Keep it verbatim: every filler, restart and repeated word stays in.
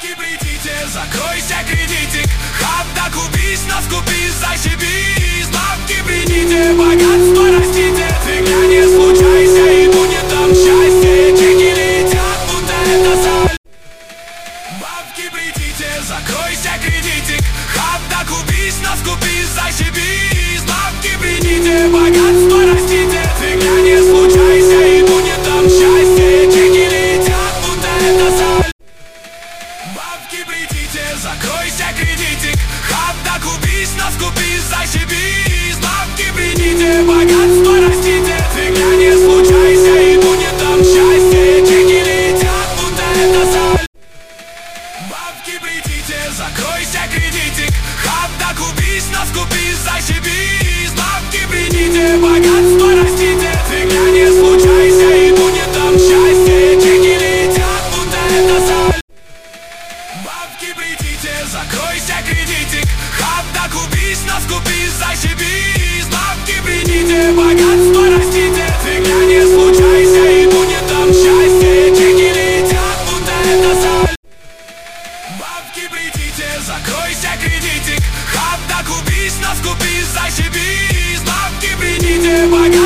Бабки придите, закройся кредитик. Хап да купись, наскупись, зашибись. Бабки придите, богатство растите. Фигня не случайся и будет там счастье. Чеки летят, будто это соль. Бабки придите, закройся кредитик. Хап да купись, наскупись, зашибись. Бабки придите, богатство растите. Фигня не случайся и будет там счастье. Чеки летят, будто это соль. Бабки придите, закройся кредитик. Хап да купись, наскупись, зашибись. Бабки придите, богатство растите. Фигня не случайся и будет там счастье. Чеки летят, будто это соль. Бабки придите, закройся кредитик. Хап да купись, наскупись, зашибись. Бабки придите, богатство растите. Фигня не случайся и будет там счастье. Чеки летят, будто это соль. Бабки придите, закройся кредитик. Хап да купись, наскупись, зашибись. Бабки придите, богатство растите. Фигня не случайся и будет там счастье. Чеки летят, будто это соль. Бабки придите, закройся кредитик. Хап да купись, наскупись, зашибись. Бабки придите, богатство